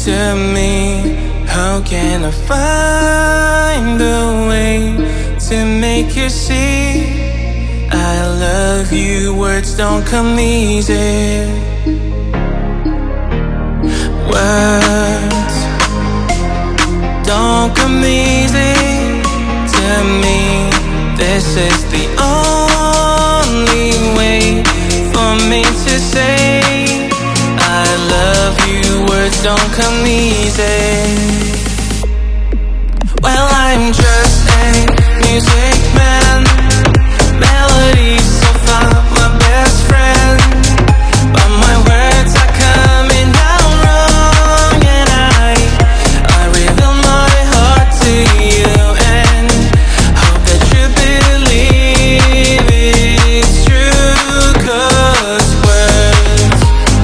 to me. How can I find a way to make you see I love you? Words don't come easy. Words don't come easy to me. This is the only way for me to say I love you. Words don't come easy. Well, I'm just a music man. Melodies so far my best friend, but my words are coming out wrong, and I reveal my heart to you and hope that you believe it's true. 'Cause words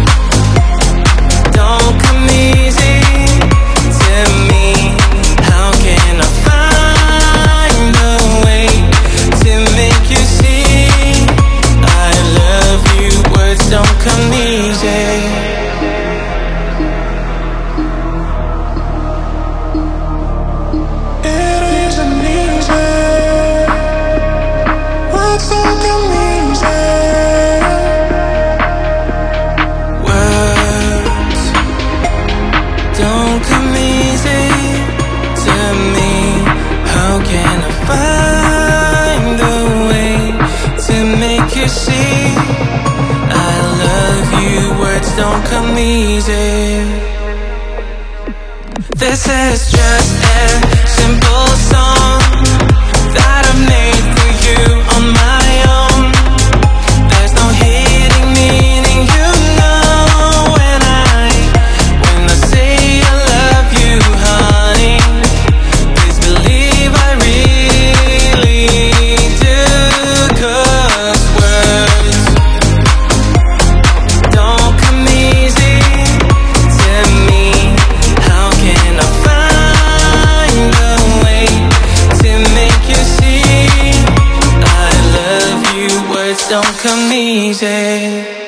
don't come easy to me. How can I find a way to make you see I love you? Words don't come easy. It isn't easy. Words don't come easy. Words don't come easy to me. How can I find a way to make you see I love you? Words don't come easy. This is just a simple song that I made for you on my own. There's no hidden meaning, you know, when I say I love you, honey. Please believe I really do. 'Cause words don't come easy to me. How can I find a way to make you see I love you? Words don't come easy.